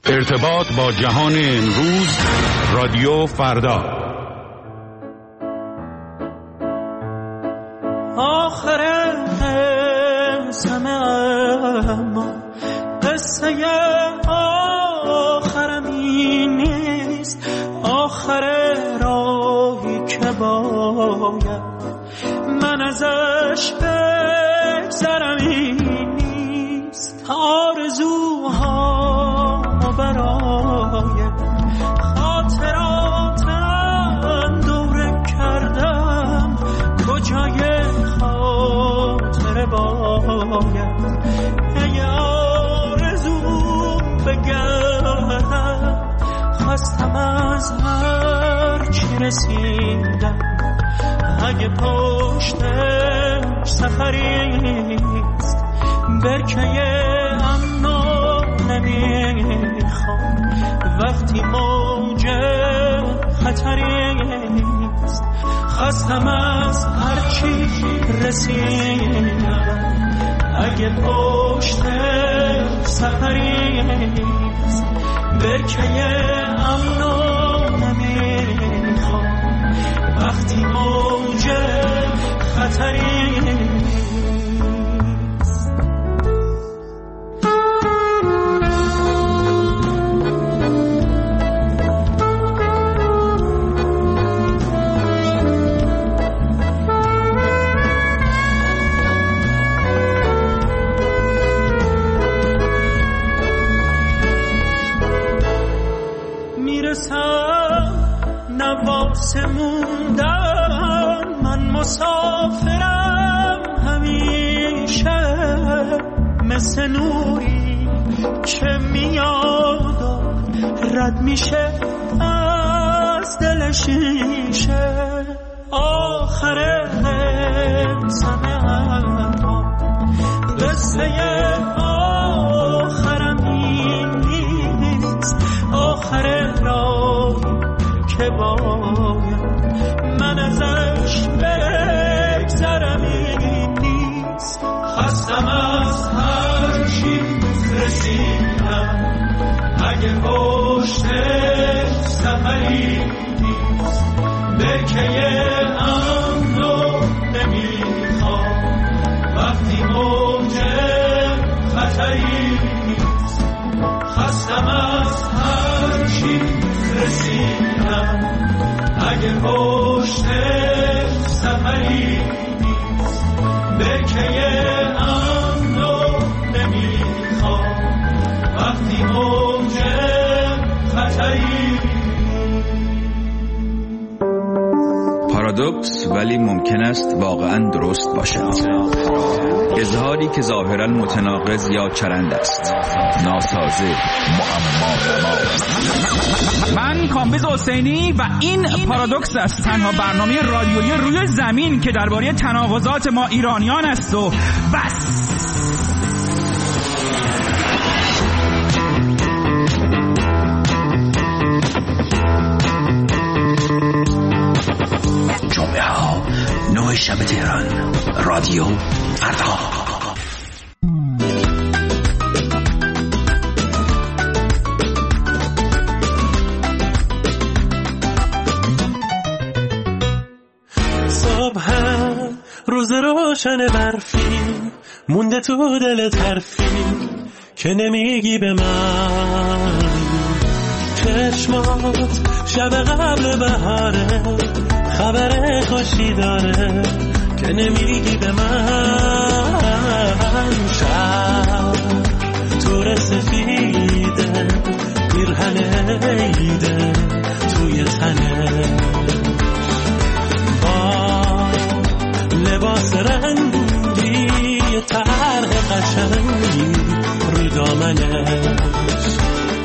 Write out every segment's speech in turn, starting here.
ارتباط با جهان امروز، رادیو فردا. آخر اما قصه آخرم این نیست، آخر راهی که باید من ازش بگذرم این نیست. آرزوها برای خاطراتم دوره کردم، کجای خاطر باید ای آرزو بگردم. خواستم از هر چی رسیدم، اگه پشتش سفریست برکه امنو نمیخوام وقتی موج خطریست. خواستم از هر چی رسیدم، اگه پشتش سفریست برکه امنو نمیخوام وقتی موج خطریست. نواسه موندن من مسافرم همیشه، مثل نوری که میاد و رد میشه از دل شیشه. آخر سمه اما قصه آخرم این نیست، آخر راه که باید من ازش بگذرم این نیست. خواستم از هر چی رسیدم، اگه پشتش سفری نیست برکه امنو نمیخوام وقتی موج خطری نیست. خواستم از هر چی رسیدم، اگه پشتش سفری نیست برکه امنو نمیخوام وقتی موج خطری. پارادوکس ولی ممکن است واقعا درست باشد. اظهاری که ظاهرا متناقض یا چرند است، ناسازه، معما. من کامبیز حسینی و این پارادوکس است، تنها برنامه رادیویی روی زمین که درباره تناقضات ما ایرانیان است و بس. جمعه ها 9 شب تهران، رادیو فردا. روز روشن برفی مونده تو دل طرفی که نمیگی به من. چشمات شب قبل بهاره خبر خوشی داره که نمیگی به من. شب تو سفیده پیرهن عیده توی تنه، لباس رنگی طرح قشنگی رو دامنش.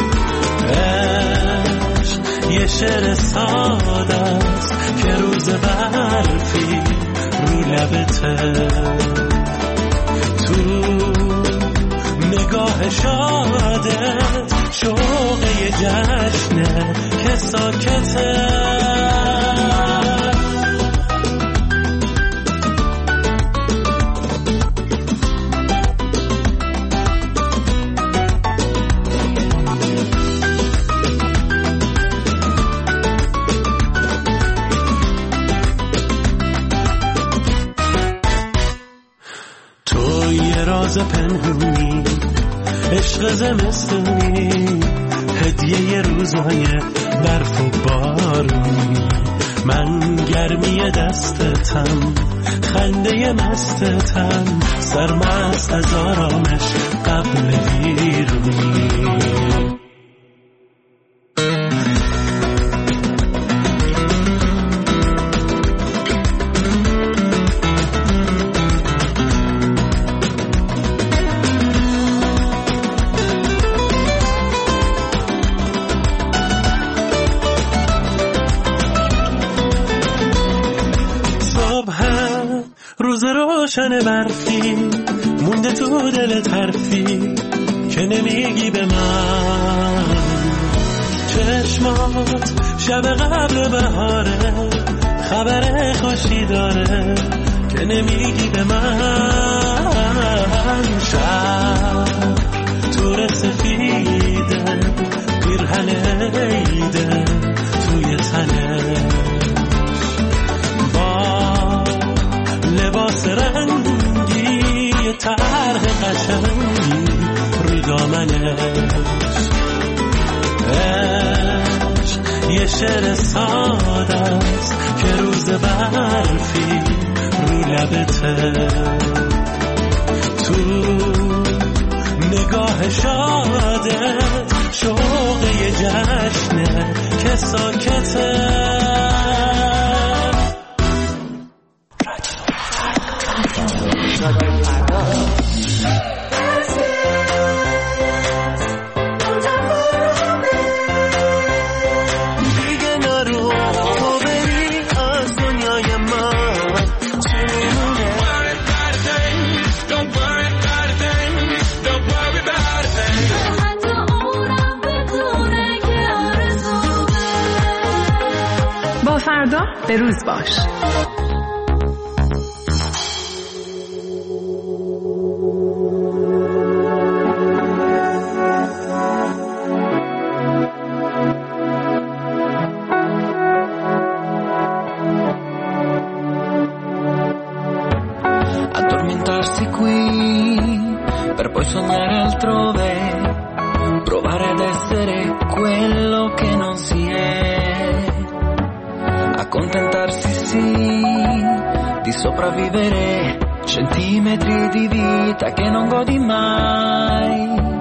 عشق یه شعر ساده است که روز برفی رو لبته، تو نگاه شادت شوق یه جشنه که ساکته. پنهونی، عشق زمستونی، هدیه روزای برف و بارونی. من گرمی دستتم، خنده مستتم، سرمست از آرامش قبل ویرونی. روز روشن برفی مونده تو دل طرفی که نمیگی به من. چشمات شب قبل بهاره، خبر خوشی داره که نمیگی به من. شب تور سفیده، پیرهن عیده توی تنه، لباس رنگی طرح قشنگی رو دامنش. عشق یه شعر ساده است که روز برفی رو لبته، تو نگاه شاده شوق یه جشنه که ساکته. با فردا به روز باش. Addormentarsi qui per poi sognare altrove, provare ad essere quello che non si è, accontentarsi sì di sopravvivere centimetri di vita che non godi mai.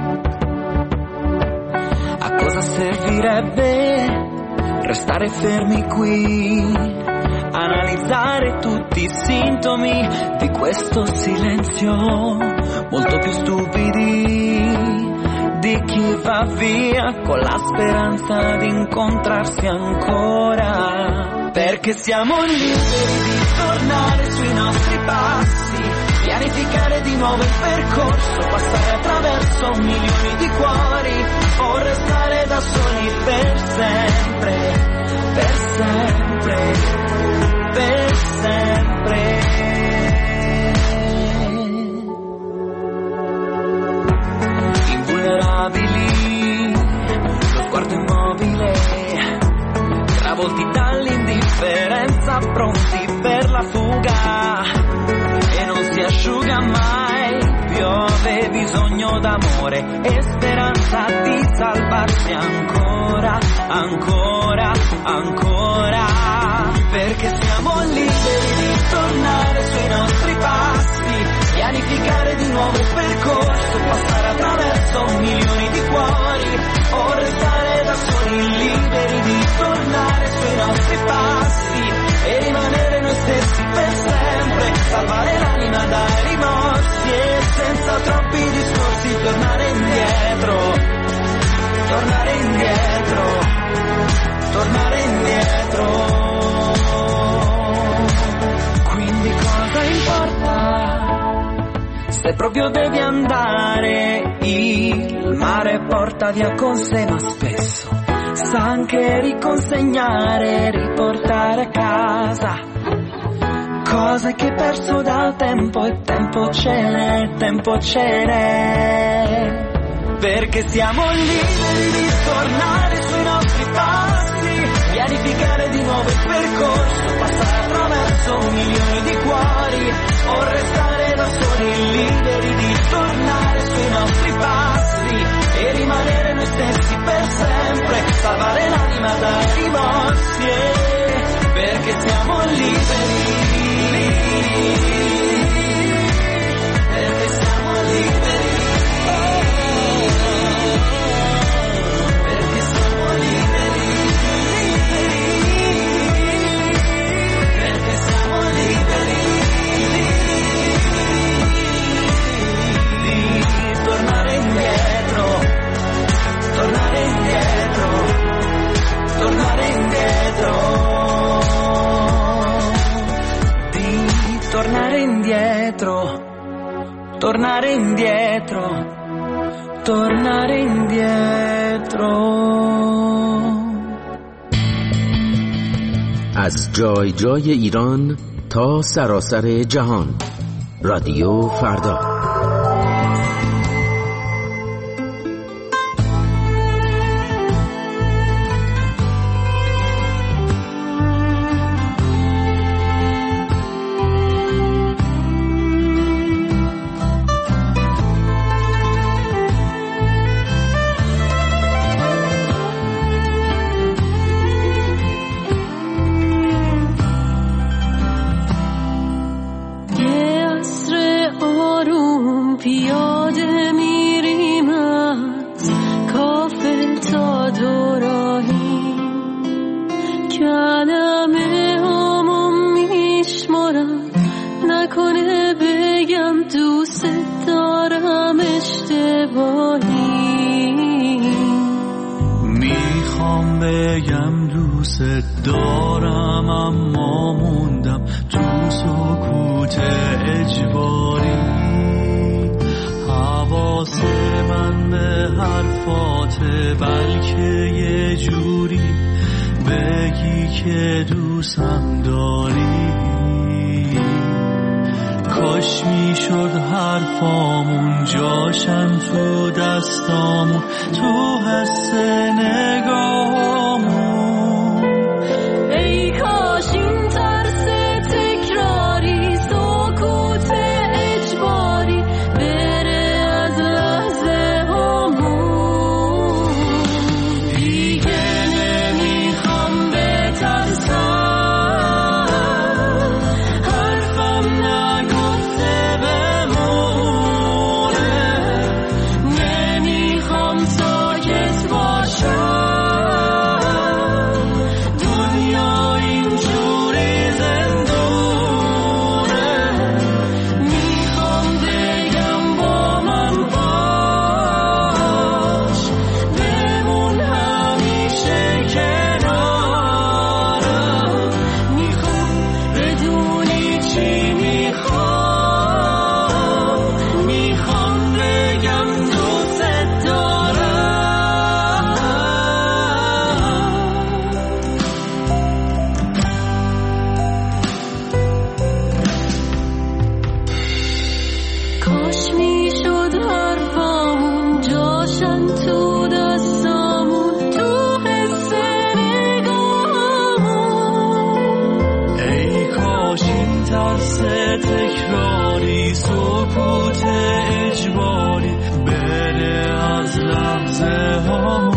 A cosa servirebbe restare fermi qui, analizzare tutti i sintomi di questo silenzio, molto più stupidi di chi va via con la speranza di incontrarsi ancora, perché siamo liberi di tornare sui nostri passi, pianificare di nuovo il percorso, passare attraverso milioni di cuori o restare da soli per sempre, per sempre, per sempre. Invulnerabili, lo sguardo immobile, travolti dall'indifferenza, pronti per la fuga, e non si asciuga mai, piove bisogno d'amore e speranza di salvarsi ancora, ancora, ancora, perché siamo liberi di tornare sui nostri passi, pianificare di nuovo il percorso, passare attraverso milioni di cuori o restare da soli, liberi di tornare sui nostri passi e rimanere noi stessi per sempre, salvare l'anima dai rimorsi e senza troppi discorsi tornare indietro, tornare indietro, tornare indietro. Quindi cosa importa se proprio devi andare? Il mare porta via con sé, ma spesso sa anche riconsegnare, riportare a casa cose che hai perso dal tempo, e tempo ce n'è, tempo ce n'è, perché siamo liberi di tornare sui nostri passi, pianificare di nuovo il percorso, passare attraverso 1 milione di cuori, o restare da soli liberi di tornare sui nostri passi e rimanere noi stessi per sempre, salvare l'anima dai rimorsi, perché siamo liberi, perché siamo liberi. Tornare indietro. از جای جای ایران تا سراسر جهان، رادیو فردا. دارم اما موندم تو سکوت اجباری، حواس من به حرفات بلکه یه جوری بگی که دوستم داری. کاش میشد حرفامون جاشن تو دستامون، تو حس نگاهامون. سکوت اجباری بره از لحظه ها.